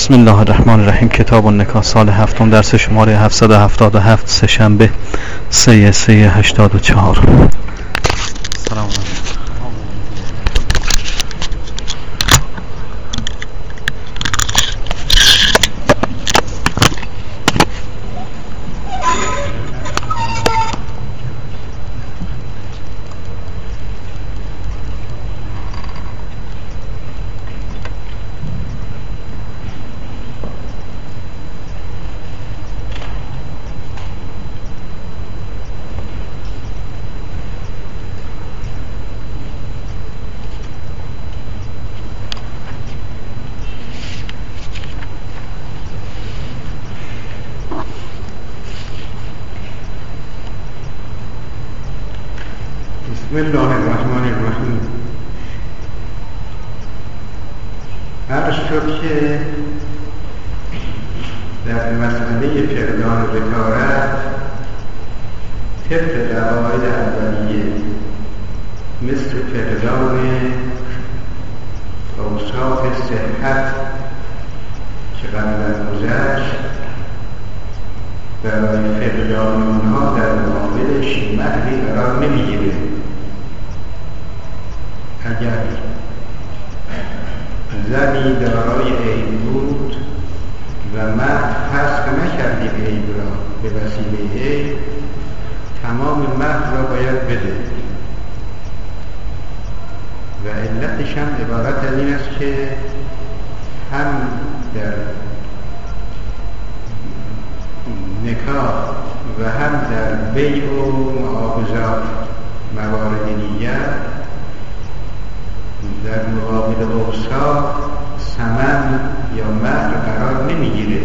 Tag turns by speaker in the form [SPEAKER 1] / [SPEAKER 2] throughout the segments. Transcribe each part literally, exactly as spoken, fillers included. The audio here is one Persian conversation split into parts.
[SPEAKER 1] بسم الله الرحمن الرحیم. کتاب النکاح، سال هفتم، درس شماره هفتصد و هفتاد و هفت، سه شنبه، سه سه هشتاد و چهار. سلام علیکم.
[SPEAKER 2] بسم الله الرحمن الرحیم. عرض شد که در مسئله فقدان ذکارت طبق قواعد اولیه مثل فقدان اوصاف صحت که قبلا گذشت، برای فقدان اونها در مقابلش مهری قرار نمیگیره. اگر زنی دارای عیب بود و مرد فسخ نکردی عیب را به وسیله عیب، تمام مهر را باید بده و علتش هم عبارت از این است که هم در نکاح و هم در بیع و معاوضات موارد دیگر در مقابل اوصاف ثمن یا مهر قرار نمیگیره.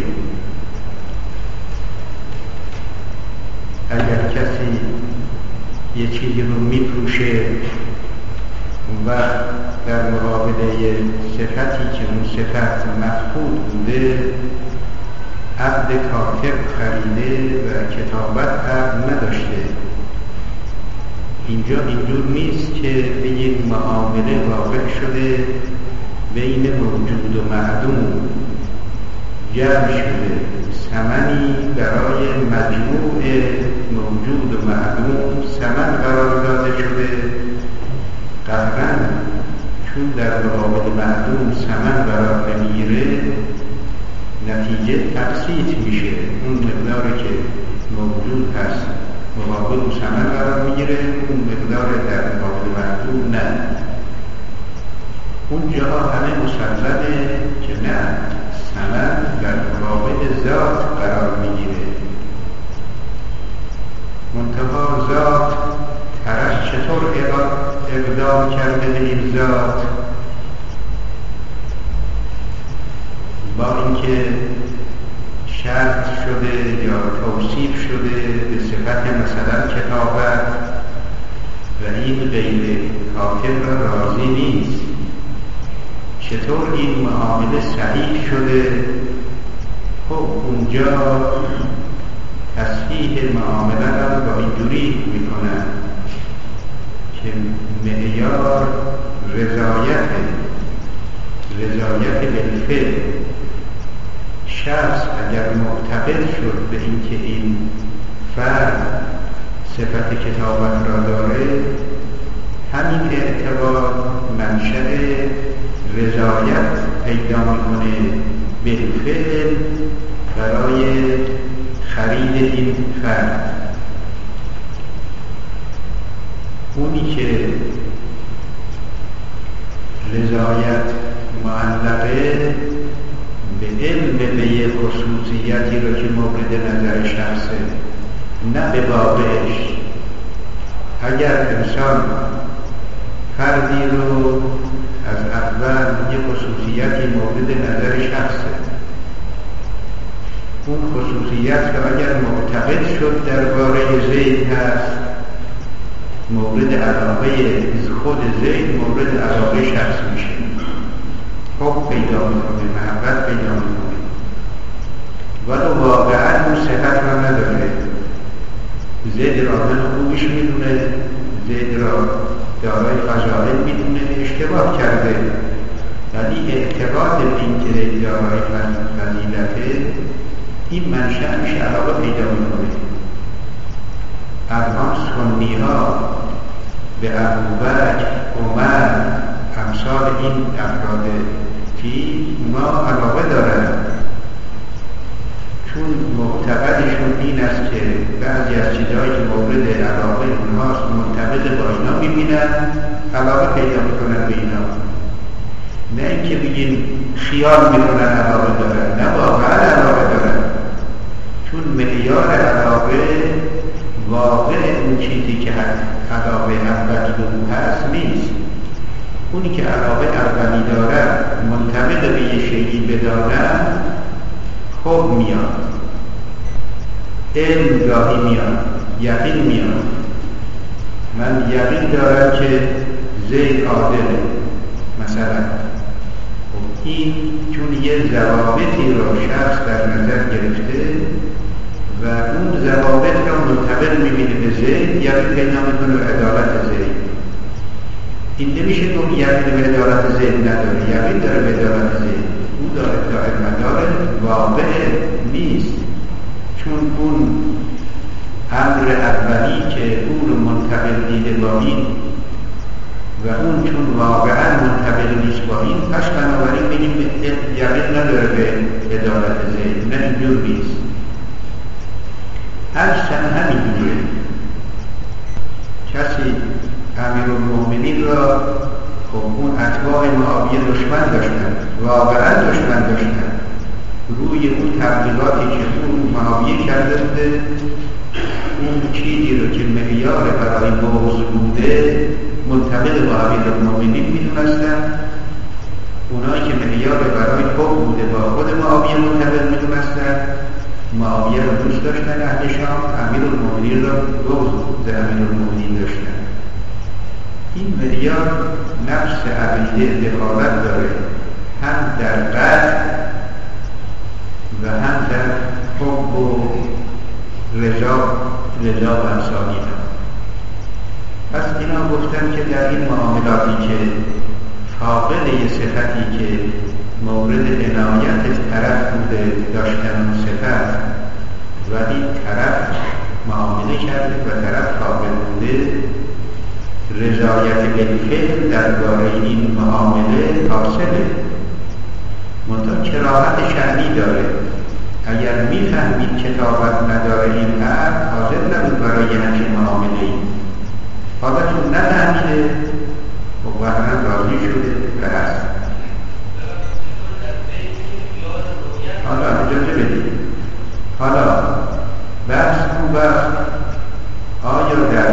[SPEAKER 2] اگر کسی یه چیزی رو میفروشه و در مقابل صفتی که اون صفت مفقود بوده عقد کاتب خریده و کتابت عقد نداشته، اینجا اینجور نیست که بگیم معامله واقع شده بین موجود و معدوم، جمع شده ثمنی برای مجموع موجود و معدوم ثمن قرار داده شده. قطعاً چون در مقابل معدوم ثمن قرار نمیگیره، نتیجه تقسیط میشه. اون مقداری که موجود هست مقابل اون ثمن قرار میگیره، اون مقدار در مقابل معدوم نه. اون جاها همه مسلمه که نه، ثمن در مقابل ذات قرار میگیره. منتها ذات طرف چطور اقدام کرده به این ذات، با اینکه شرط شده یا توصیف شده به صفت مثلا کتابت و این غیر کاتب را راضی نیست، چطور این معامله صحیح شده؟ خب اونجا تصحیح معامله را با اینجوری میکنن که معیار رضایت رضایت بالفعل. شخص اگر معتقد شد به اینکه این فرد صفت کتابت را داره، همین اعتقاد منشأ رضایت پیدا میکنه بالفعل برای خرید این فرد. اونی که رضایت معلقه به علم به یه خصوصیتی را که مورد نظر شخصه، نه به واقعش. اگر انسان فردی رو از اول یه خصوصیتی مورد نظر شخصه، اون خصوصیت رو اگر معتقد شد درباره زید هست، مورد علاقه خود زید مورد علاقه شخص میشه، حب پیدا میکنه، محبت پیدا میکنه، ولو واقعا اون صحت را نداره. زید را من خوبش میدونه، زید را دارای فضائل میدونه، اشتباه کرده، ولی اعتقاد به اینکه دارای فضیلته این منشأ میشه علاقه پیدا میکنه. الان سنی ها به ابوبکر، عمر، امثال این افراد که اونا علاقه دارن، چون معتقدشون این است که بعضی از چیزهایی که مورد علاقه اونهاست منطبق با اینا میبینن، علاقه پیدا میکنن به اینا. نه اینکه بگیم خیال میکنن علاقه دارن، نه واقعا علاقه دارن، چون معیار علاقه واقع اون چیزی که علاقه اولی به او هست نیست. اونی که علاقه اولی داره منطبق به یه شیئی بدانن خوب میاد، علم گاهی میاد، یقین میاد. من یقین دارم که زید عادله مثلا، این چون یه ضوابطی را شخص در نظر گرفته و اون ضوابط را منطبق میبینه به زید، یقین پیدا میکنه به عدالت زید. این نمیشه که اون یقین به عدالت زید نداره، یقین داره به عدالت زید، اون داره دائر مدار واقع نیست، چون اون امر اولی که اون رو منطبق دیده با این و اون چون واقعا منطبق نیست با این، پس بنابراین بگیم یقین نداره به عدالت زید. نه، اینجور نیست. اجسن همینجوره. کسی امیرالمومنین را، خب اون اتباع معاویه دشمن داشتن، واقعا دشمن داشتن، روی اون تبلیغاتی که اون معاویه کرده بوده، اون چیزی رو که معیار برای بغض بوده منطبق با امیرالمومنین میدونستن، اونایی که معیار برای حب بوده با خود معاویه منطبق میدونستن، معاویه رو دوست داشتن اهل شام، امیرالمومنین رو بغض به امیرالمومنین داشتن. این معیار نفس عقیده دخالت داره، هم در قلب و هم در حب و رضا رضا و امثالی. پس اینا گفتن که در این معاملاتی که فاقد یه صفتی که مورد عنایت طرف بوده داشتن اون صفت ولی طرف معامله کرده و طرف فاقد بوده، رضایت بالفعل درباره این معامله حاصله، منتها کراهت شأنی داره. اگر میفهمید کتابت نداره این حرف، حاضر نبود برای همچین معامله ای. حالا چون نفهمیده و هم راضی شده و هست. حالا اجازه بدید، حالا بحث اون وقت آیا در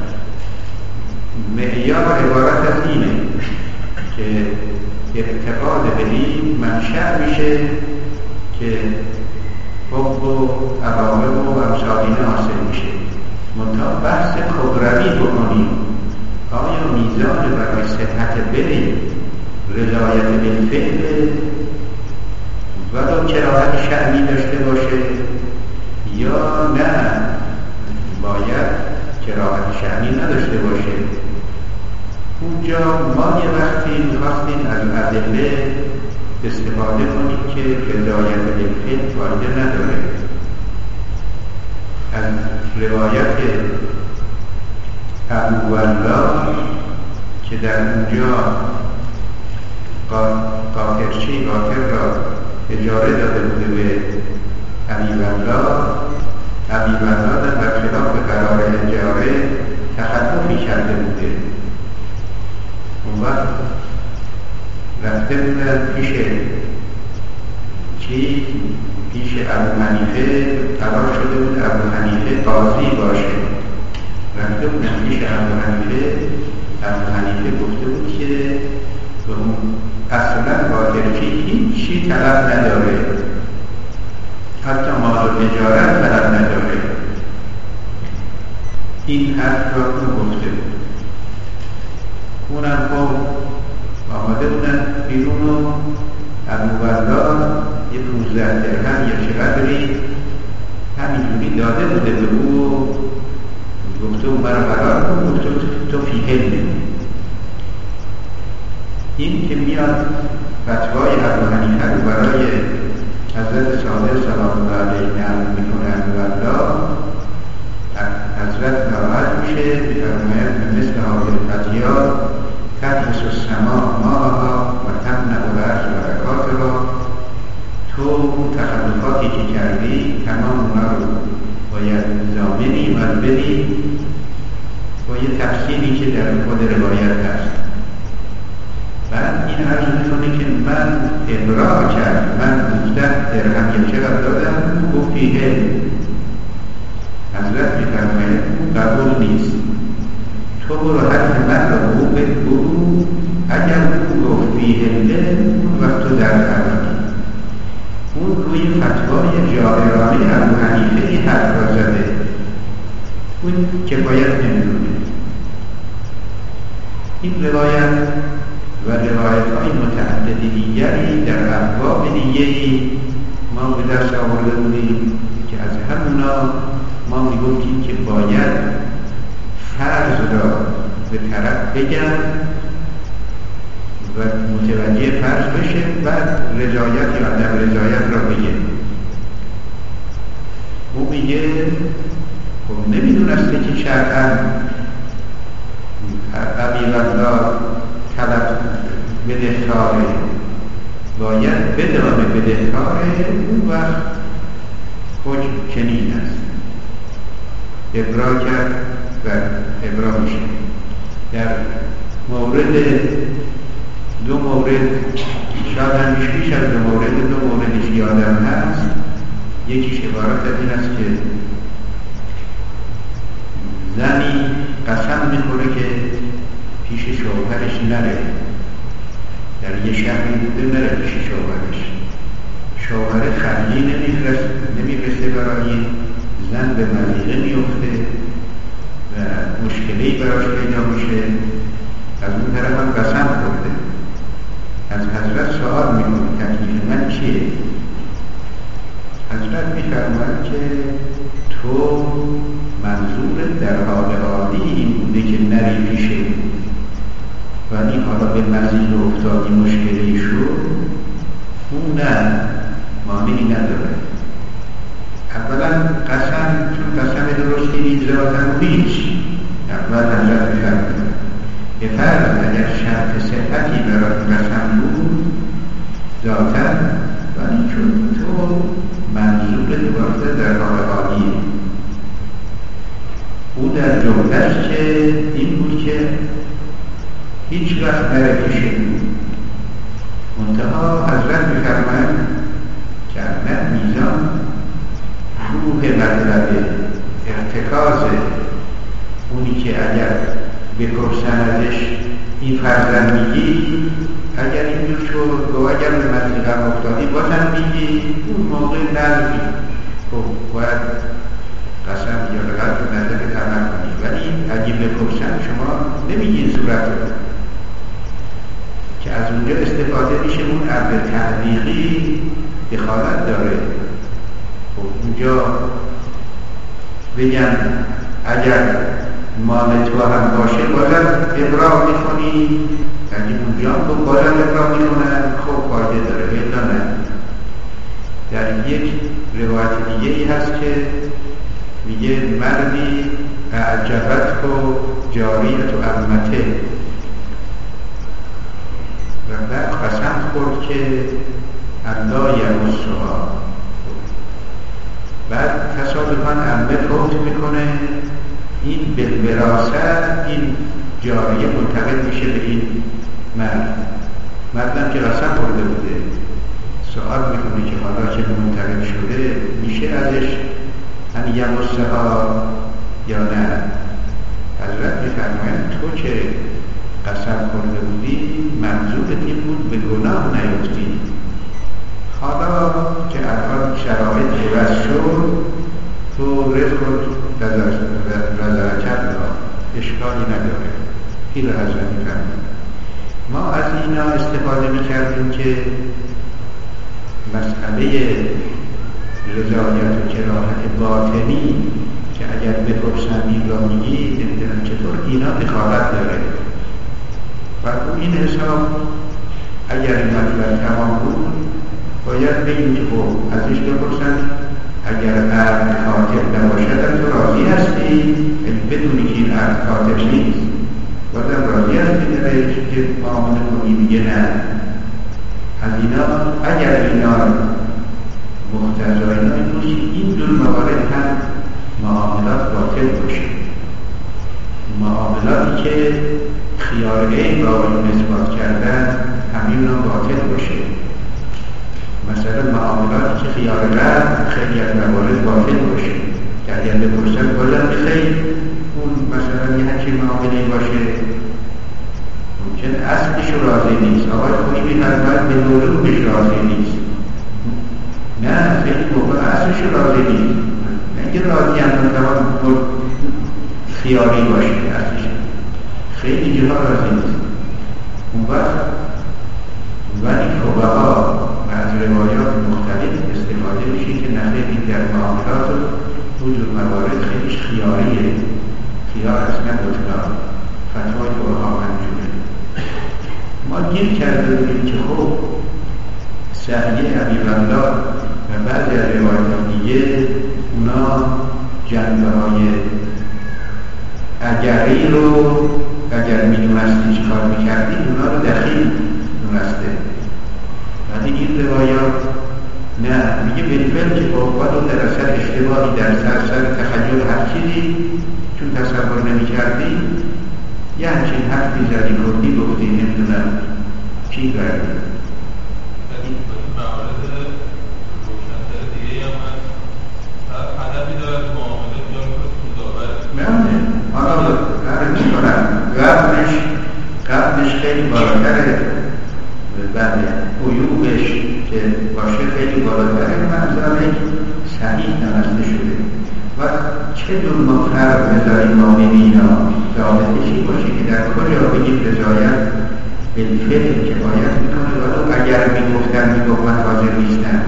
[SPEAKER 2] معیار عبارت از اینه که اعتقاد به این منشأ میشه که حب و علاقه و امثالین حاصل میشه، منتها بحث کبروی بکنیم آیا میزان برای صحت بریم رضایت بالفعل ولو کراهت شأنی داشته باشه یا نه باید کراهت شأنی نداشته باشه. اونجا ما یه وقتی میخواستیم از ادله استفاده کنیم که رضایت بالفعل فایده نداره. از روایت ابو والله که در اونجا قاطرچی قاطر را اجاره داده بوده به ابی والله، ابی والله در برخلاف قرار اجاره تخلفی کرده بوده. اون وقت رفته بودن پیش چی؟ پیش ابو حنیفه، قرار شده بود ابو حنیفه قاضی باشه. رفته بودن پیش ابو حنیفه، ابو حنیفه گفته بود که به اون اصلا قاطرچی هیچ چی طلب نداره، حتی مال و تجارت طلب نداره. این حرف را اون گفته بود. اونم خب آمده بودن بیرون و ابو والله یه پونزده درهم یا چقدری همینجوری داده بوده به او، گفته اون برای قرار کن، گفته تو فی حل. این که میاد فتوای ابو حنیفه رو برای حضرت صادق سلام الله علیه نقل میکنن و الله حضرت ناراحت میشه میفرماید مثل حاضر فتیات تحبس السماء ماءها و تمنع الارض برکاتها. تو اون تخلفاتی که کردی تمام اونا رو باید ضامنی و بدی با یه تفصیلی که در خود روایت هست. بعد این عرض میکنه که من ابراع کرد، من دوزده درهم یا چقدر دادم، گفتیه حضرت میفرماید قبول نیست، تو برو حرف من را بگو بگو، اگر اون گفت بیهله وقت تو در فرمانی. اون روی فتوای جاهرانه ابو حنیفه این حرف را زده، اون کفایت نمیدونه. این روایت و روایت های متعدد دیگری در ابواب دیگری ما به دست آورده بودیم که از همونا ما میگفتیم که باید فرض را به طرف بگن و متوجه فرض بشه، بعد رضایت یا عدم رضایت را بگه. او میگه خب نمیدونسته که شرعاً ابی الله طلب بدهکاره، باید بدانه بدهکاره، اون وقت حکم چنین است، ابراع کرد و ابراع میشه. در مورد دو مورد شاید همیشه پیش از دو مورد دو موردش یادم هست. یکیش عبارت از این است که زنی قسم میخوره که پیش شوهرش نره، در یه شهری بوده نره پیش شوهرش، شوهر خرجی نمیرسه نمیرسه برای زن به مضیقه میفته و مشکلی براش پیدا میشه. از اون طرف هم قسم خورده. از حضرت سوال میکنه تکلیف من چیه؟ حضرت میفرماید که تو منظور در حال عادی این بوده که نری پیشه، ولی حالا به مزید افتادی مشکلی شد، اون نه مانعی نداره. اولا قسم، چون قسم درستی نیست ذاتن هیچ، اول حضرت میفرماید به فرض اگر شرط صحتی برای قسم بود ذاتن، ولی چون تو منظور دوباره در حال عادیه. او در جملهش که این بود که هیچ وقت نره پیشه بود. منتها حضرت میفرماید که احمد میزان روح مطلب ارتکاز اونی که اگر بپرسن ازش این فرزن میگی، اگر اینجور شد گو اگر به مزیقه افتادی بازم میگی، اون موقع نرمی، خب باید قسم یا لغت رو نظر عمل کنی. ولی اگه بپرسن شما نمیگی صورت رو که از اونجا استفاده میشه، اون عبد تعلیقی دخالت داره. خب اونجا بگن اگر مال تو هم باشه بازم ابراع میکنی، اگه اونجا خب بازم ابراع میکنن، خب فایده داره یا نه. در یک روایت دیگه ای هست که میگه مردی اعجبت کو جاریت و امته، و بعد قسم خورد که الله یمسها، بعد تصادفاً عمه فوت میکنه، این بالوراثت این جاریه منتقل میشه به این مرد. مردم که قسم خورده بوده سوال میکنه که حالا که منتقل شده میشه ازش ان یمسها یا نه؟ حضرت میفرماید تو که قسم خورده بودی منظورت این بود به گناه نیفتی، حالا که الان شرایط عوض شد تو رزق رضا کرد اشکالی نداره. این حضرت میفرماید. ما از اینا استفاده میکردیم که مسئله رضایت و کراهت باطنی که اگر بپرسن این را میگی نمیدونم چطور، اینا دخالت داره. و این حساب اگر این مطلب تمام بود باید بگیم که خب ازش بپرسن اگر عقد کاتب نباشد تو راضی هستی؟ بدونی که این عقد کاتب نیست بازم راضی هستی نوشت که معامله کنی؟ میگه نه. از اینا اگر اینا مقتضای اینا این دور موارد هم معاملات باطل باشه، معاملاتی که خیار عین را اثبات کردن همین را باطل باشه. مثلا معاملاتی که خیار رد خیلی از موارد باطل باشه که اگر بپرسن بازم بخیر اون مثلا یه همچین معامله باشه ممکن اصلش راضی نیست، آقای خوشبین از باید به نوروبش راضی نیست، نه خیلی موقع اصلش راضی نیست، نه که راضی هم نتوان خیاری باشه اصلش خیلی جاها راضی نیست. اون وقت ولی فقها از روایات مختلف استفاده میشه که نخیلی در معاملات وجود موارد خیلیش خیاریه، خیار اصلا بطلا فتوای فقها منجوره. ما گیر کرده بودیم که خب سعیه ابی‌العلا و بعضی از روایات دیگه اونا جنبه های اگری رو اگر میدونستی چی کار میکردی اونا رو دخیل دونسته، ولی این روایات نه، میگه بالفعل که باید اون در اثر اشتباهی در سر سر تخیل هر چیزی چون تصور نمی کردی یه همچین حرفی زدی کردی گفتی نمیدونم چی کردی.
[SPEAKER 3] ولی موارد روشن‌تر دیگه هم هست هدفی دارد معامله بیان کنه سودآور
[SPEAKER 2] نه حالا هر چی کنم قبلش قبلش خیلی بالاتره، بله عیوبش که باشه خیلی بالاتره، منظره صحیح نمسته شده و چه دور ما فرق بذاریم ما بین اینا ثابتشی باشه که در کجا بگیم رضایت بالفعل کفایت میکنه ولو اگر میگفتن میگفتن حاضر نیستن،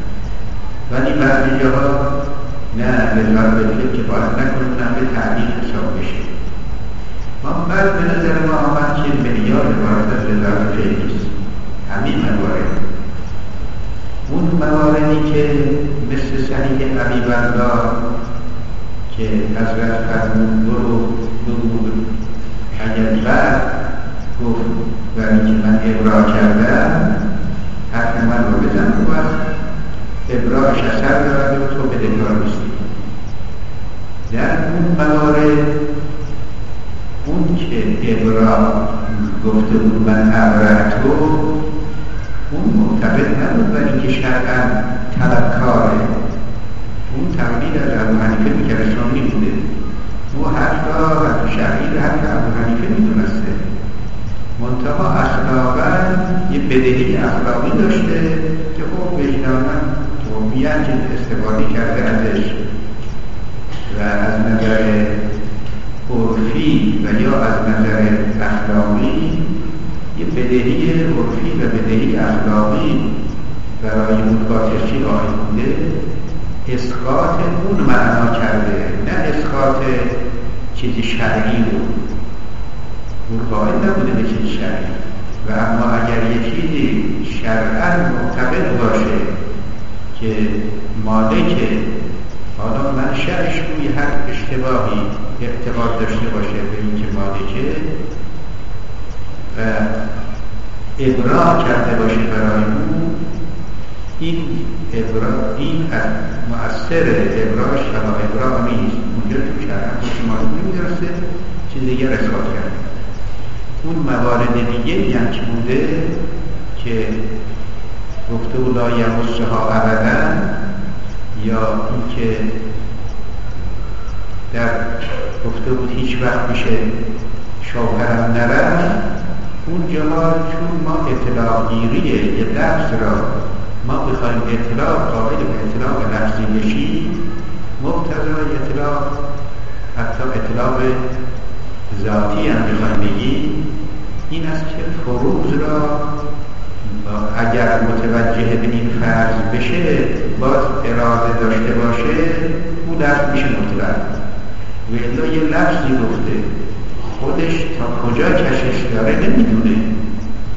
[SPEAKER 2] ولی بعضی جاها نه رضایت بالفعل کفایت نکنه به تعدیل حساب بشه. ما بعد به نظر ما آمد که معیار عبارت از رضایت فعلی نیست همین موارد، اون مواردی که مثل صحیح ابی‌العلا که حضرت فرمود برو برو اگر بعد گفت ولی که من ابراء کردم حرف من رو بزن و وقت ابراءش اثر دارد و تو بدهکار نیستی. در اون موارد اون که ابراء گفته بود من ابرأت رو اون معتقد نبود و اینکه شرعاً طلبکاره، اون تقلید از ابو حنیفه میکرد اسلامی بوده، او حتی حتی شرعی رو حتی ابو حنیفه میدونسته، منتها اخلاقاً یه بدهی اخلاقی داشته که خب وجداناً طبیعت که استفاده کرده ازش و از نظر عرفی و یا از نظر اخلاقی یه بدهی عرفی و بدهی اخلاقی برای متقاطعی قائل بوده، اسقاط اون معنا کرده نه اسقاط چیز شرعی رو، اون قائل نبوده به چیز شرعی و اما اگر یه چیزی شرعاً معتقد باشه که مالکه حالا من شرش روی هر اشتباهی اعتقاد داشته باشه به اینکه مالکه و ابراء کرده باشه برای اون، این ابراء این از مؤثر ابراءش شما ابراء نیست، اونجا تو شرعا خودش مالک نمیدرسته چیز دیگر اثبات کرده. اون موارد دیگه هم که بوده که گفته او لا یمسها ابدا یا اینکه در گفته بود هیچ وقت میشه شوهرم نرفت، اون جاها چون ما اطلاق گیریه یه لفظ را ما بخوایم اطلاق قابل به اطلاق لفظی بشیم مقتضای اطلاق حتی اطلاق ذاتی هم بخوایم بگیم این است که فروض را اگر متوجه به این فرض بشه باز اراده داشته باشه او لفظ میشه مطلق و الا یه لفظی گفته خودش تا کجا کشش داره نمیدونه،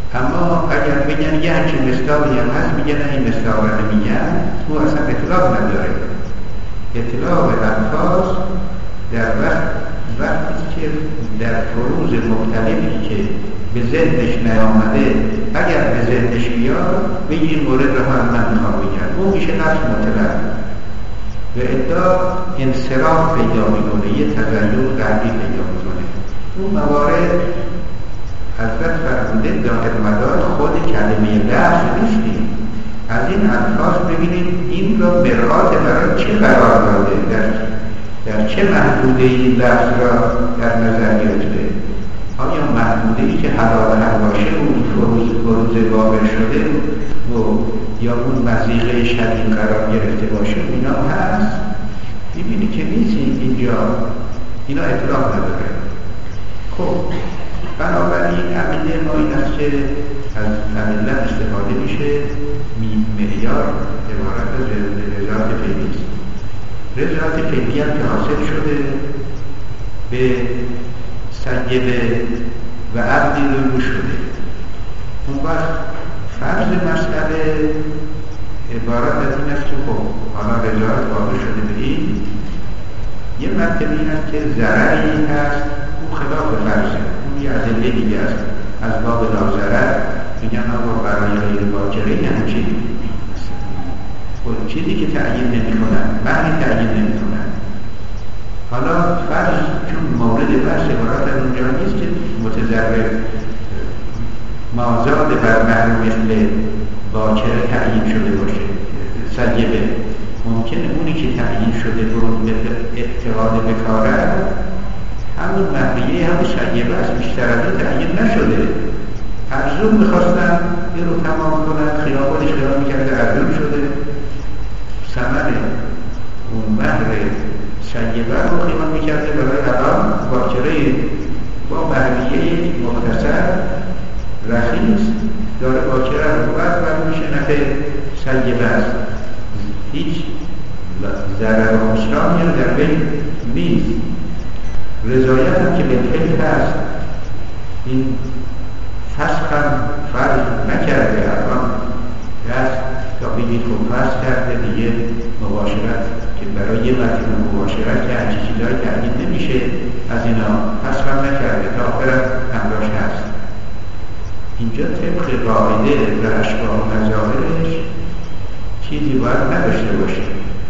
[SPEAKER 2] اما اگر بگن یه همچین مصداقی هم هست میگن این مصداق رو نمیگن، او اصلا اطلاق نداره. اطلاق الفاظ در وقت وقتی که در فروض مختلفی که به ذهنش نیامده اگر به ذهنش بیاد بگی این مورد رو هم من میخوام بگم، اون میشه نفس مطلق و ادعا انصراف پیدا میکنه، یه تغییر قلبی پیدا میکنه. اون موارد حضرت فرموده داخل مدار خود کلمه لفظ نیستیم. از این الفاظ ببینید این را مرآت برای چه قرار داده، در, در چه محدوده این لفظ را در نظر گرفته. آیا محدوده ای که حلال حواشه اون فروز فروز واقع شده و یا اون مضیقه شدید قرار گرفته باشه اینا هست؟ ببینی که نیست اینجا، اینا اطلاق نداره. خب بنابراین عقیده ما این است که از فعلا استفاده میشه معیار عبارت از رضایت فعلی است. رضایت فعلی هم که حاصل شده به سیبه و عبدی رو شده. اون وقت فرض مسئله عبارت از این است که خب حالا رضایت واقع شده به این یه مرتبه این است که ضرری هست، اون خلاف فرضه، اون یه ادله دیگه است. از باب لاضرر میگن آقا برای غیر باکره همچین خود چیزی که تعیین نمی کنن معنی تعیین نمی کنن. حالا فرض چون مورد بحث عبارت از اونجا نیست که متضرر مازاد بر معنی مثل باکره تعیین شده باشه. سیبه ممکنه اونی که تعیین شده برون به اعتقاد بکاره همون مهریه همون سیبه است، بیشتر از این تعیین نشده. ارزون میخواستن این رو تمام کنن، خیابانش خیال میکرده ارزون شده، ثمن اون مهر سیبه رو خیال میکرده برای الان باکره با مهریه مختصر رخیص داره باکره رو بعد برای میشه نفع سیبه است. هیچ ضرر و خسرانی رو در بین نیست. رضایت هم که بالفعل هست، این فسخ هم فرض نکرده، الان دست تا بگید خب فسخ کرده دیگه مباشرت که برای یه وقتی مباشرت که هرچی چیزهای تعیین نمیشه از اینا فسخ هم نکرده تا آخرم همراش هست. اینجا طبق قاعده و اشباه و مظاهرش چیزی باید نداشته باشه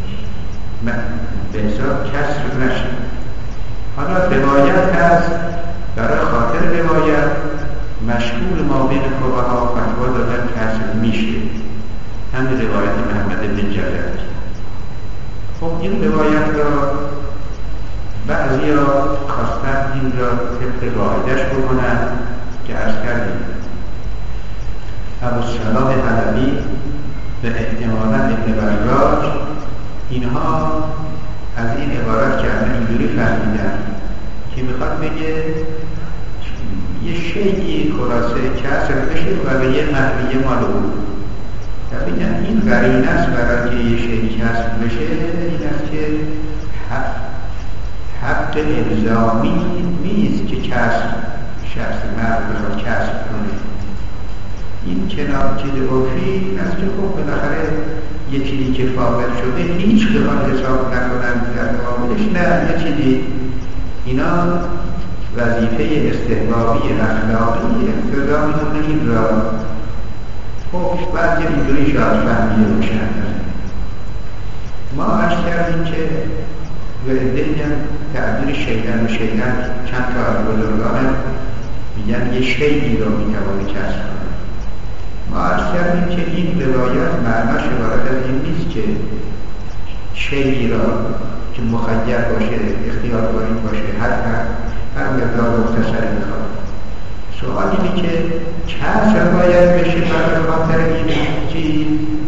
[SPEAKER 2] به حساب کسر نشه. حالا روایت هست، برای خاطر روایت مشهور ما بین فقها فتوا دادن کسر میشه، همین روایت محمد بن جلد. خب این روایت را بعضی ها خواستن این را طبق قاعدش بکنن که عرض کردیم ابوالسلام حلبی و احتمالا ابن براج اینها از این عبارت کردن اینجوری فهمیدن که میخواد بگه یه شیعی خلاصه کسر بشه و به یه مهریه مال او و بگن این قرینه است برای که یه شیعی کسر بشه این است که حق, حق الزامی نیست که کسر شخص مرد بخواد کسر کنه. این کنار چیز عرفی این است که خب بالاخره یه چیزی که فاقد شده هیچ بخواد حساب نکنن در مقابلش، نه یه چیزی اینا وظیفه استحبابی اخلاقی اقتضا میکنه این را. خب بعد یه اینجوری شاید فهمیده باشن. ما عرض کردیم که ورده میگن تعبیر شیطان و شیطان چند تا از بزرگان میگن یه شیعی را میتوانه کسب کنه. ما عرض کردیم که این روایت معناش عبارت از این نیست که شیعی را که مخیر باشه اختیار کنید باشه هر هر مقدار مختصری میخواد. سوال اینه که کسر باید بشه برای خاطر این چیز،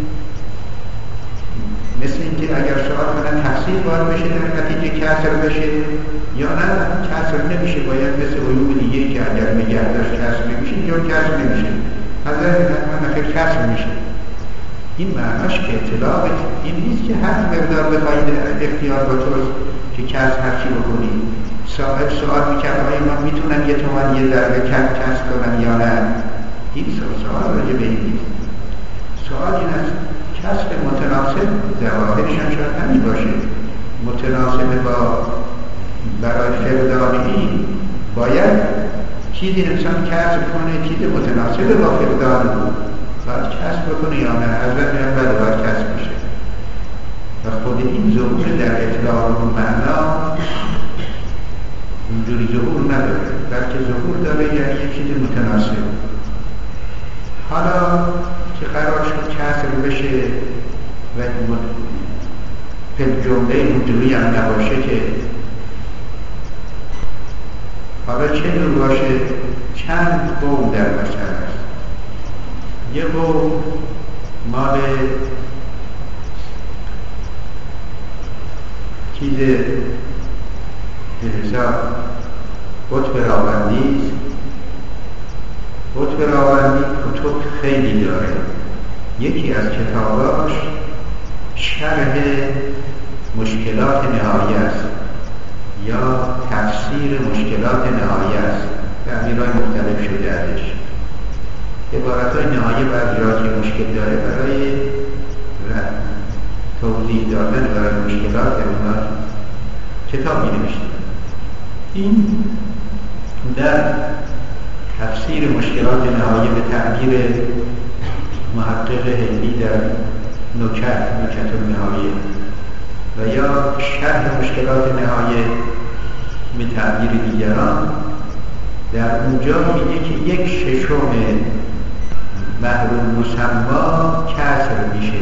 [SPEAKER 2] مثل اینکه اگر سوال کنن تفسیر باید بشه در نتیجه کسر بشه یا نه کسر نمیشه، باید مثل علوم دیگه که اگر نگهداشت کسر نمیشه یا کسر نمیشه حضرت من خیلی کسر میشه. این معناش که اطلاق این نیست که هر مقدار بخواید اختیار با توست که کسر هرچی بکنی. صاحب سوال میکرد آیا ما میتونن یه تومن یه ضربه کم کسر کنن یا نه؟ این سوال راجع به این نیست. سوال این است کسب متناسب ظواهرش هم شاید همین باشه، متناسب با برای فقدانی باید چیزی انسان کسب کنه، چیز متناسب با فقدان باید کسب کنه یا نه، از وقت بعد باید کسب میشه و خود این ظهور در اطلاق و معنا اونجوری ظهور نداره، بلکه ظهور داره یعنی یک چیز متناسب. حالا که قرار شد کسب بشه و به جمله اونجوری هم نباشه که حالا چه جور باشه، چند قوم در بشر است. یه قوم مال چیز به حساب قطب راوندی است. قطب راوندی کتب خیلی داره. یکی از کتاباش شرح مشکلات نهایی است یا تفسیر مشکلات نهایی است، تعبیرهای مختلف شده ازش. عبارتهای نهایی بعضی را که مشکل داره برای توضیح دادن برای مشکلات اونا کتاب می نوشته. این در تفسیر مشکلات نهایی به تعبیر محقق هندی در نکت نکت النهایی و یا شرح مشکلات نهایی به تعبیر دیگران، در اونجا میگه که یک ششم محروم مسما کسر میشه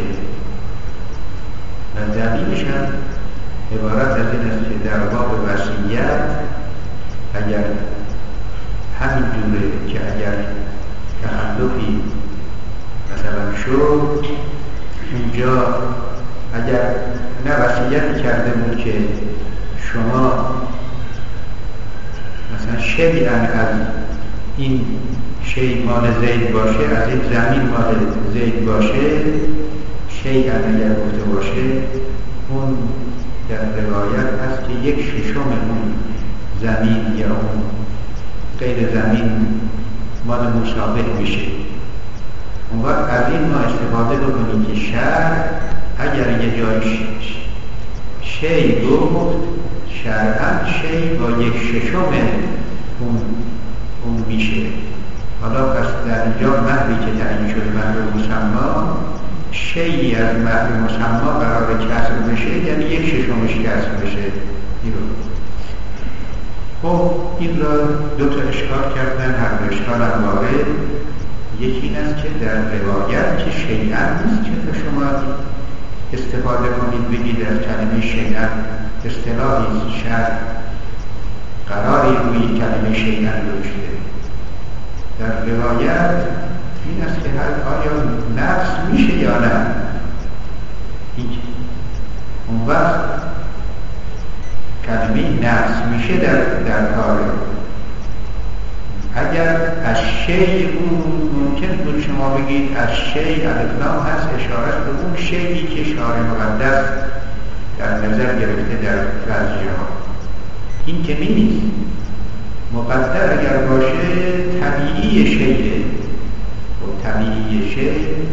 [SPEAKER 2] و دلیلش هم عبارت از این است که در باب وصیت اگر همین جوره که اگر تخلفی مثلا شد اونجا اگر نه وصیت کرده بود که شما مثلا شیئا از این شیء مال زید باشه، از این زمین مال زید باشه، شیئا اگر گفته باشه، اون در روایت هست که یک ششم اون زمین یا اون غیر زمین مال مشابه میشه. اون وقت از این ما استفاده بکنیم که شرع اگر یه جای شیء گفت شرعاً شیء با یک ششم اون اون میشه. حالا پس در اینجا مهری که تعیین شده مهر مسما، شیئی از مهر مسما قرار کسر بشه یعنی یک ششمش کسر بشه. این رو خب این را دو تا اشکال کردن، هر دو اشکال هم وارد. یکی این است که در روایت که شیئا نیست که تا شما استفاده کنید بگید از کلمه شیئا اصطلاحی شرع قراری روی کلمه شیئا داشته. در روایت این است که آیا نفس میشه یا نه. هیچ. اون وقت کلمه نفس میشه در, در کاره. اگر از شیء اون ممکن بود شما بگید از شیء الفلام هست اشارت به اون شیئی که شارع مقدس در نظر گرفته در بعضی ها. این که نیست. مقدر اگر باشه طبیعی شیء و طبیعی شیء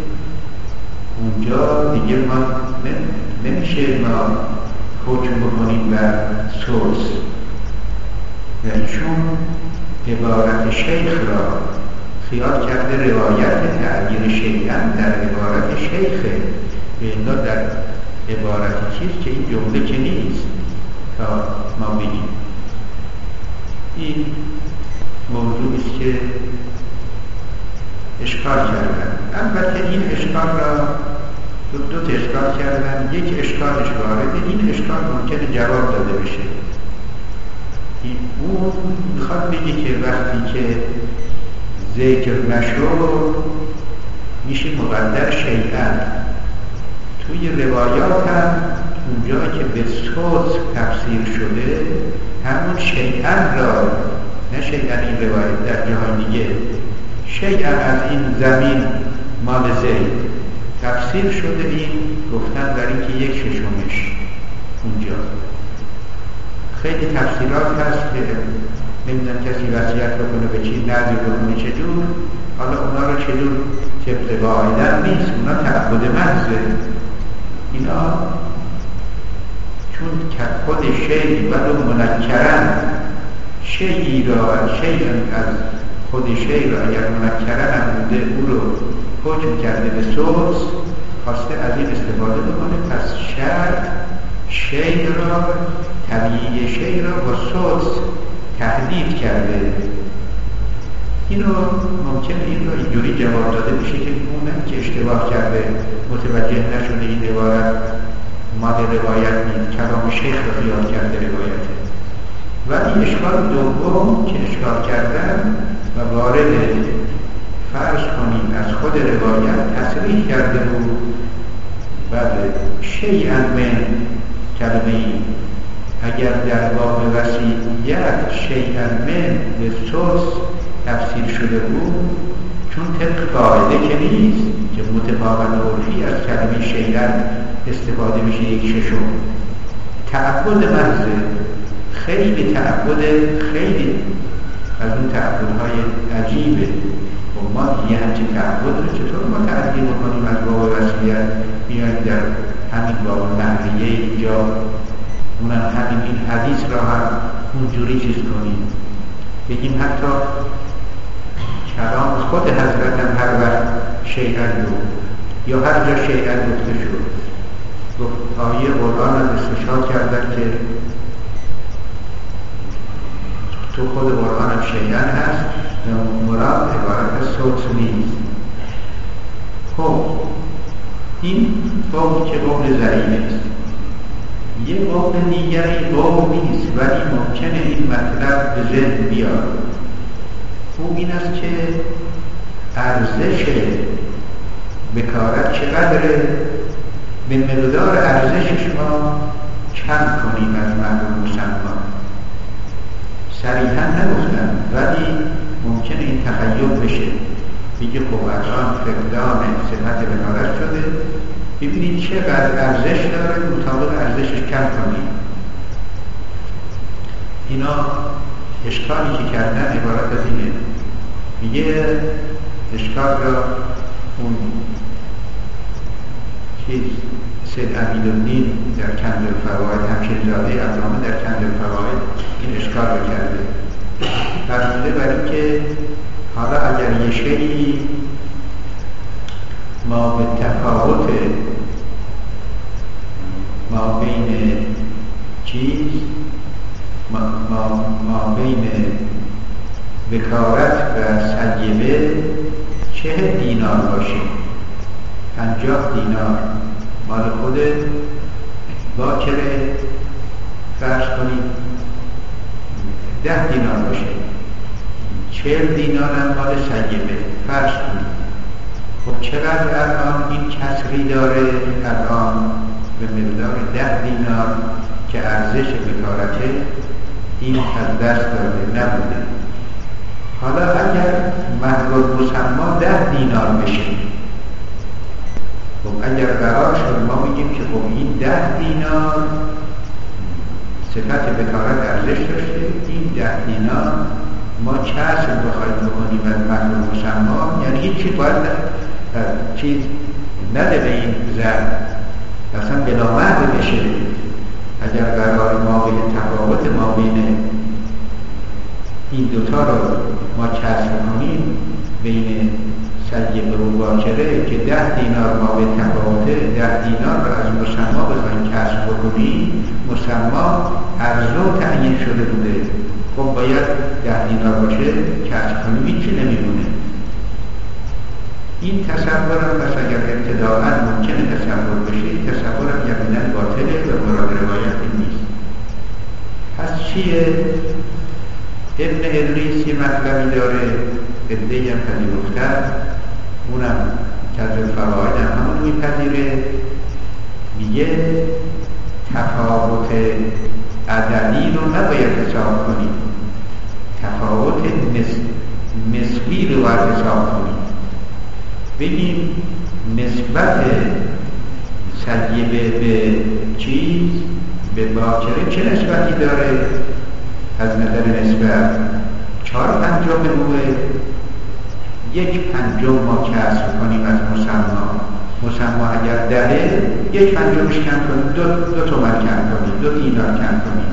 [SPEAKER 2] اونجا دیگه ما نمیشه ما حکم بکنیم بر سوز، یعنی چون عبارت شیخ را خیال کرده روایت تعبیر شیئا در عبارت شیخه به اینا در عبارت چیز که این جمله که نیست تا ما بگیم. این موضوعی است که اشکال کردن. البته این اشکال را دو, دو تا اشکال کردن. یک اشکالش وارده، این اشکال ممکنه جواب داده بشه. اون میخواد بگه که وقتی که ذکر نشد میشه مقدر شیئا. توی روایات هم اونجا که به صوت تفسیر شده همون شیئا را، نه شیئا این روایت در جاهای دیگه شیئا از این زمین مال زید تفسیر شده، این گفتن برای اینکه یک ششمش اونجا. خیلی تفسیرات هست که نمیدونم کسی وصیت بکنه به چی، نظر بکنه چجور، حالا اونا رو چجور طبق قاعده نیست، اونا تعبد محضه. اینا چون خود شیء ولو منکرن شیئی را شیء از خود شیء را اگر منکرن هم بوده او رو حکم کرده به سوز، خواسته از این استفاده بکنه. پس شرع شیء را طبیعی شیء را با سوز تحدید کرده. اینو ممکنه این رو اینجوری جواب داده بشه که اونم که اشتباه کرده متوجه نشده این عبارت مال روایت نیست، کلام شیخ رو خیال کرده روایته. ولی اشکال دوم که اشکال کردن و وارد فرض کنیم از خود روایت تصریح کرده بود. بعد شیئا من کلمه ای اگر در باب وصیت شیئا من به سوس تفسیر شده بود، چون طبق قاعده که نیست که متفاوت عرفی از کلمه شیئا استفاده میشه یک ششم. تعبد محض خیلی تعبد خیلی از اون تعبدهای عجیبه. و ما یه همچین تعبد رو چطور ما تعبیر بکنیم از باب وصیت بیایم در همین باب نحویه اینجا اونم همین این حدیث را هم اونجوری چیز کنیم، بگیم حتی کلام خود حضرت هم هر وقت شیئا بود یا هر جا شیئا گفته شد، گفت آیه قرآن را استشهاد کردن که تو خود قرآن هم شیئا هست، مراد عبارت از صوت نیست. خب این قول که قول ضعیف است. یه قول دیگری قول نیست ولی ممکنه این مطلب به ذهن بیاد. او این است که ارزش بکارت چقدره، به مقدار ارزشش ما کم کنیم از معلوم مسمى. صریحا نگفتم ولی ممکنه این تخیل بشه، بگه خب الان فقدان صفت بکارت شده، ببینید چقدر ارزش داره، مطابق ارزشش کم کنیم. اینا اشکالی که کردن عبارت از اینه. میگه اشکال را اون چیز سید امیدالدین در کنز الفواید، همشیرزاده علامه در کنز الفواید این اشکال رو کرده. فرموده برای که حالا اگر یه شیئی ما به تفاوت ما بین چیز ما, ما, ما بین بکارت و سیبه چه دینار باشه، پنجاه دینار مال خود باکره، فرض کنید ده دینار باشه، چهل دینار هم مال سیبه فرض کنید. خب چقدر الان این کسری داره؟ الان به مقدار ده دینار که ارزش بکارته این از دست داده نبوده. حالا اگر محل مسمى ده دینار بشه، خب اگر قرار شد ما بگیم که خب این ده دینار صفت بکارت ارزش داشته، این ده دینار ما کسر بخواهیم بکنیم از محل مسمى، یعنی هیچی باید چیز نده به این زن، اصلا بلامرد بشه. اگر قرار ما بین تفاوت ما بین این دوتا رو ما کسر کنیم بین سیب و باکره که ده دینار ما به تفاوته، ده دینار رو از مسمى بخواهیم کسر بکنیم، مسمى ارزو تعیین شده بوده، خب باید ده دینار باشه کسر کنیم، هیچی نمیمونه. این تصور هم پس اگر ابتداءً ممکنه تصور بشه، این تصور هم یقینا باطله و مراد روایت نیست. پس چیه؟ ابن ادریس یه مطلبی داره، ادهی هم پذیرفتن، اونم کنز الفواید هم همون میپذیره. میگه تفاوت عددی رو نباید حساب کنیم، تفاوت مثلی رو باید حساب کنیم. ببین نسبت سیبه به چیز به باکره چه نسبتی داره؟ از نظر نسبت چهار پنجاه به نوه یک پنجم ما کسر کنیم از مسما. مسما اگر دهه یک پنجمش کم کنیم، دو, دو تومن کم کنیم، دو دینار کم کنیم.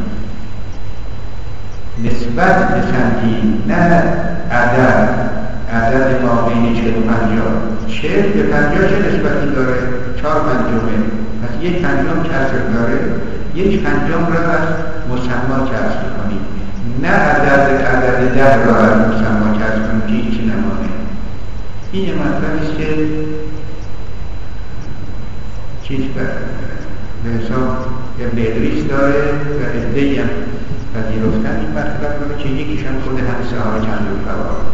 [SPEAKER 2] نسبت بسنجیم، نه عدد. عدد ما بین چهل و پنجاه، چهل به پنجاه چه نسبتی داره؟ چهار پنجمه. پس یک پنجم کسر داره، یک پنجم را از مسما کسر کنیم، نه عدد عدد ده را از مسما کسر کنیم که هیچی نمانه. این یه مطلبی است که چیز به حساب ابن ادریس داره و عده‌ای هم پذیرفتن این مطلب رو که یکیش هم خود همه صحابه چند و فوار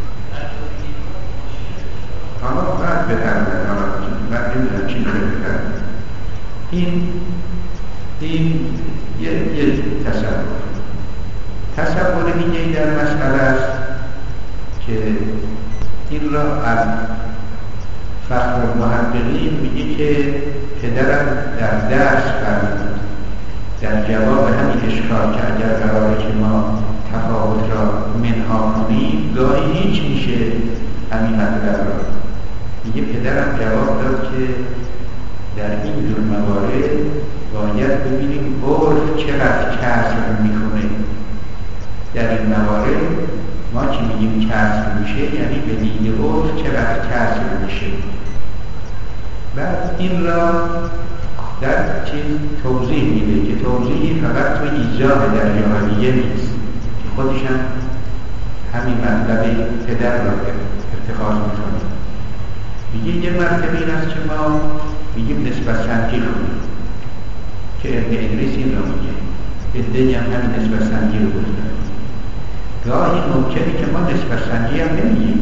[SPEAKER 2] حالا بعد بترمه حالا بعد نمیدونم چی بترمه. این این یه, یه تصور تصور دیگه در مسئله است که این را از فخر المحققین میگه که پدرم در درس فرمود در جواب همین اشکال که اگر قراره که ما تفاوت را منها کنیم گاهی هیچ میشه همین مطلب را. میگه پدرم جواب داد که در این جور موارد باید ببینیم عرف چقدر کسر میکنه. در این موارد ما که میگیم کسر میشه یعنی به دید عرف چقدر کسر میشه. بعد این را در چیز توضیح میده که توضیحی فقط تو ایجاه در جهانیه نیست که خودش هم همین مطلب پدر را اتخاذ میکنه. میگه یه مرتبه این است که ما میگیم نسبت سنجی کنیم که ابن ادریس این را میگه، ادهی هم همین نسبت سنجی رو گفتن. گاهی ممکنه که ما نسبت سنجی هم نمیگیم.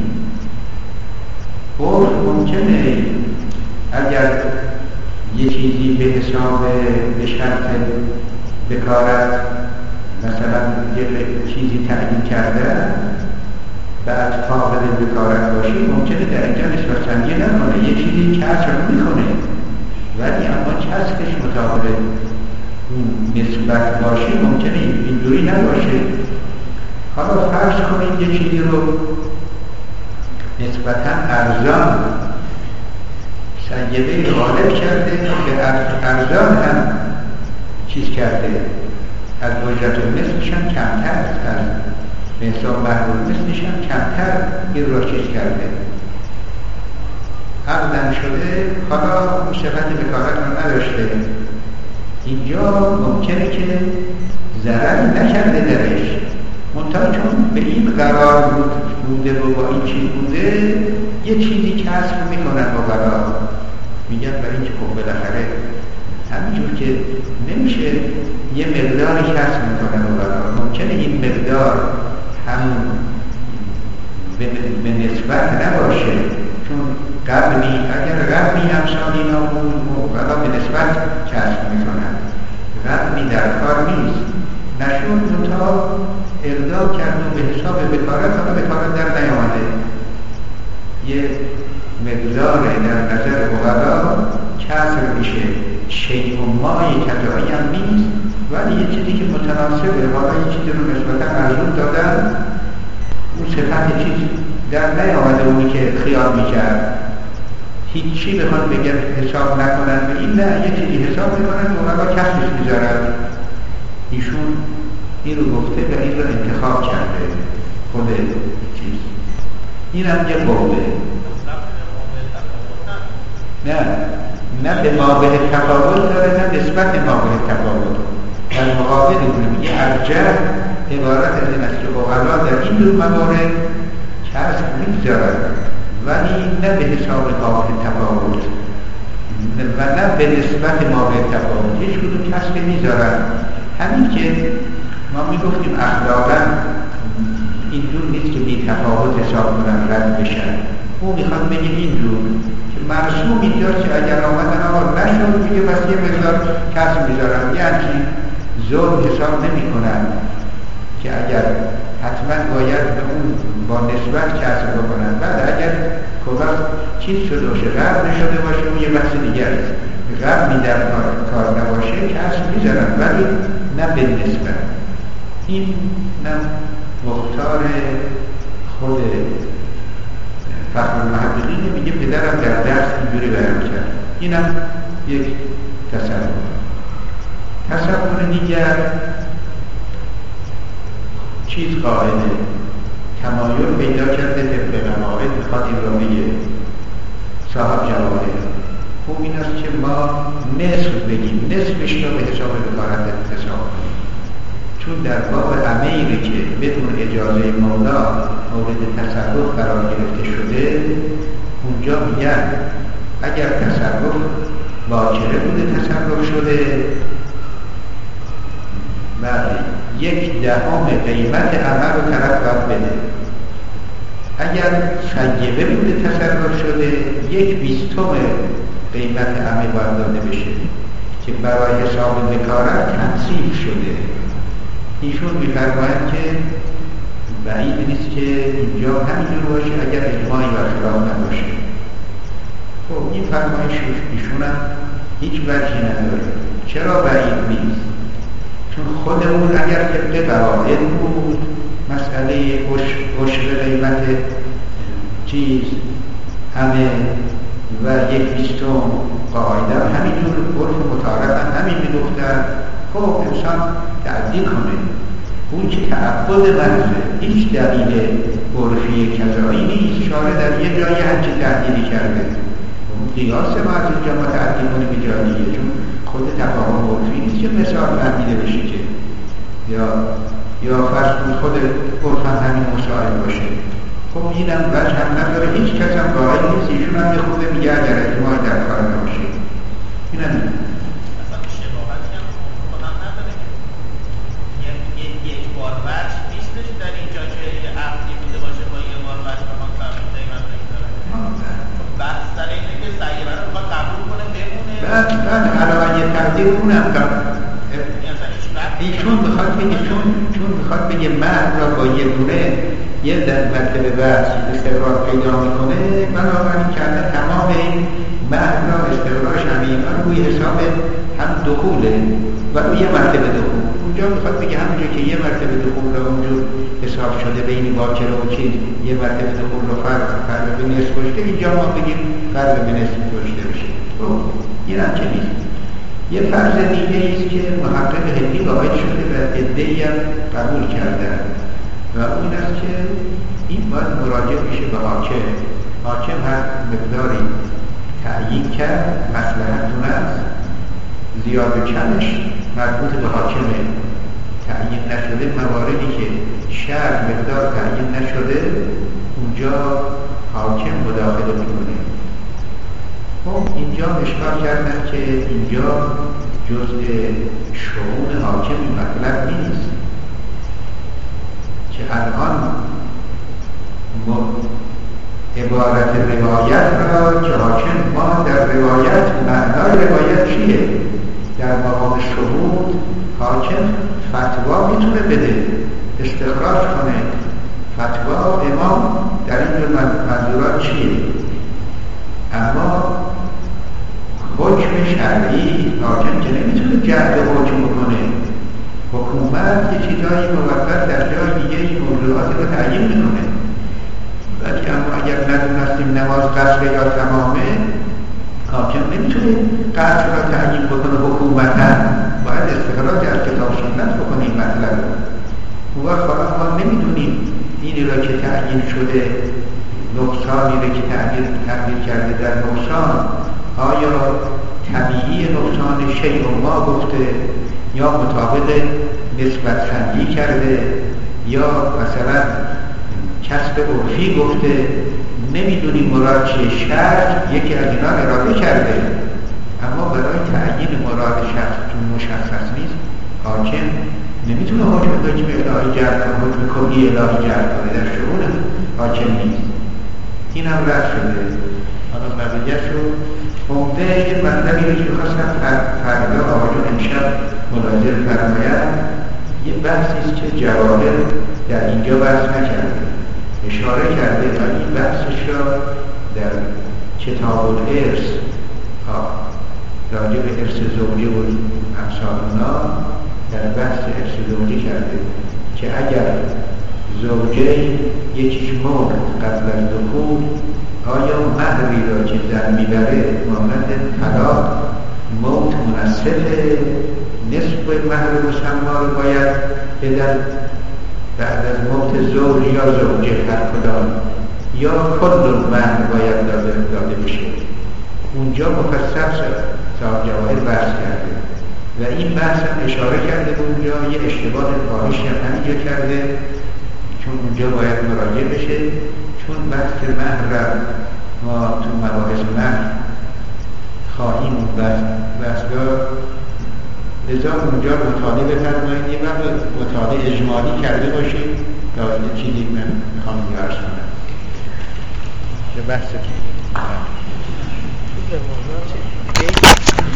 [SPEAKER 2] عرف ممکنه اگر یه چیزی به حساب به شرط بکارت مثلا یه چیزی تعیین کرده بعد فاقد بکارت باشی ممکنه در اینجا نسبت سنجی نکنه، یه چیزی کسر میکنه ولی اما کسرش مطابق نسبت باشه ممکنه اینجوری نباشه. حالا فرض کنید یه چیزی رو نسبتا ارزان سیده غالب کرده که ارزان هم چیز کرده، از اجرت المثلش هم کمتر، از به حساب محبول مثلش هم کمتر این را چیز کرده، عقدم شده. حالا اون صفت بکارت رو نداشته. اینجا ممکنه که ضرری نکرده درش، منتها چون به این قرار بود بوده و با این چیز بوده یه چیزی کسر میکنن با قرار، میگن برای اینکه خب بالاخره همینجور که نمیشه یه مقداری کسر میکنن با قرار، ممکنه این مقدار همون به, به نسبت نباشه، چون قبلی اگر قبلی همسانی نامون موقعا به نسبت کسر میکنن، قبلی در کار نیست نشون دوتا اقدام کرد و به حساب بکارت حالا بکارت در نیامده، یه مقدار در نظر اقلا کسر میشه، شیء و مای کذایی هم نیست ولی یه چیزی که متناسبه، حالا یه چیزی رو نسبتا ارزون دادن اون صفت چیز در نیامده اونی که خیال میکرد. هیچی بخوان بگن حساب نکنن به این، نه یه چیزی حساب میکنن و اقلا کسرش میذارن. ایشون این رو گفته و این رو انتخاب کرده خود چیز. این هم یه بوده نه نه به مابه تفاوت داره نه نسبت به مابه تفاوت. در مقابل این میگه ارجح عبارت از این است که اقلا در این دو موارد کسر میگذارد ولی نه به حساب مابه تفاوت و نه به نسبت مابه تفاوت، هیچ کدوم کسر میذارد. همین که ما میگفتیم اخلاقا اینجور نیست که بی تفاوت حساب کنن رد بشن، او میخواد بگه اینجور که مرسوم اینجاست که اگر آمدن آقا نشد میگه بس یه مقدار کسر میذارن، یعنی ظلم حساب نمی کنن که اگر حتما باید به اون با نسبت کسر بکنن. بعد اگر کبر چیز شده باشه غرب نشده باشه اون یه بحث دیگر است، غرب در کار نباشه کسر میذارن ولی نه به نسبت. این نه مختار خود فخر المحققین میگه پدرم در درس اینجوری بیان کرد. اینم یک تصور. تصور دیگر چیز قاعده تمایل پیدا کرده طبق قواعد میخواد این را بگه صاحب جواهر. خوب این است که ما نصف بگیم، نصفش را به حساب بکارت حساب کنیم، چون در باب عمیقی که بدون اجازه مولا مورد تصرف قرار گرفته شده اونجا میگن اگر تصرف باکره بوده تصرف شده بله یک دهم قیمت عمل رو طرف باید بده. اگر سیبه بوده تصرف شده یک بیستم قیمت عمل باید داده بشه که برای حساب وکالت تنصیف شده. ایشون می‌فرمایند که بعید نیست که اینجا همینجور باشه اگر اجماعی برخلاف نباشه. خب این فرمایش ایشون هم هیچ وجهی نداره. چرا بعید نیست؟ چون خودمون اگر طبق قواعد بود مسئله عشر قیمت چیز همه و یک بیستم قاعده همینجور عرف متعارف هم همین می‌دوختن. خب انسان تعدیل کنه، اون که تعبد محضه هیچ دلیل عرفی کذایی نیست. شارع در یه جایی همچه تعدیلی کرده، اون قیاس ما از اونجا ما تعدیل کنه به جای دیگه، چون خود تفاهم عرفی نیست که مثال فهمیده بشه که یا یا فرض کن خود عرف هم همین مسائل باشه. خب اینم وجه هم نداره، هیچ کس هم قائل نیست. ایشون هم به خود میگه اگر اجماع در کار نباشه اینم من علاوه یه تقدیر اونم ایشون بخواد بگه چون چون بخواد بگه مرد را با یه دونه یه در مرتبه بحث استقرار پیدا میکنه، بنابراین کرده تمام این مرد را استقرارش همینا روی حساب هم دخوله و روی یه مرتبه دخول. اونجا بخواد بگه همونجا که یه مرتبه دخول را اونجور حساب شده بین باکره و چیز یه مرتبه دخول را فرق فرق به نصف کشته، اینجا ما بگیم فرق به نصف کشته بشه. این هم چه نیست. یه فرض دیگه ایست که محقق هندی قائل شده و عده‌ای هم قبول کردن و اون است که این باید مراجعه میشه به حاکم. حاکم هر مقداری تعیین کرد مصلحتون است، زیاد و کمش مربوط به حاکمه. تعیین نشده مواردی که شرط مقدار تعیین نشده اونجا حاکم مداخله میکنه. خب اینجا اشکال کردن که اینجا جزء شؤون حاکم این مطلب نیست که الان عبارت روایت را که حاکم ما در روایت معنای روایت چیه؟ در مقام شهود حاکم فتوا میتونه بده، استخراج کنه. فتوا امام در این منظورات چیه؟ اما حکم شرعی حاکم که نمیتونه جهد حکم بکنه. حکومت یه چیزایی موقت در جای دیگه این موضوعاتی رو تعیین میکنه. ولی اما اگر ندونستیم نماز قصر یا تمامه، حاکم نمیتونه قصر را تعیین بکنه. حکومتا باید استخراج از کتاب سنت بکنه این مطلب رو. اون وقت ما نمیدونیم اینی را که تعیین شده نقصانی را که تعبیر تعبیر کرده در نقصان آیا طبیعی نقصان شیء ما گفته یا مطابق نسبت سنجی کرده یا مثلا کسب عرفی گفته، نمیدونیم مراد چیه. شرط یکی از اینا اراده کرده اما برای تعیین مراد شخص چون مشخص نیست حاکم نمیتونه حکم حکم الهی جرد کنه، حکم کلی الهی جرد کنه، در شؤون حاکم نیست. این هم رد شده. حالا بقیه شد عمده یه مطلبی رو که بخواستم فردا آقایون امشب مناظر فرماید یه بحثیست که جواهر در اینجا بحث نکرده، اشاره کرده و این بحثش را در کتاب الارث راجع به ارث زوجی و امثال اونا در بحث ارث زوجی کرده که اگر زوجین یکیش مرد قبل از دخول، آیا مهری را که زن میبره مانند طلاق موت منصفه، نصف مهر مسما رو باید بدن بعد از موت زوج یا زوجه هر کدام، یا کل مهر باید داده, داده بشه؟ اونجا مفصل صاحب جواهر بحث کرده و این بحث هم اشاره کرده به اونجا، یه اشتباه فاحشی هم همینجا کرده، چون اونجا باید مراجعه بشه، چون بحث مهر را ما تو مباحث مهر خواهیم اون بحثگاه، لذا اونجا مطالعه بفرمایید، یه وقت مطالعه اجمالی کرده باشید تا یه چیزی من میخوام بیارش کنم به بحث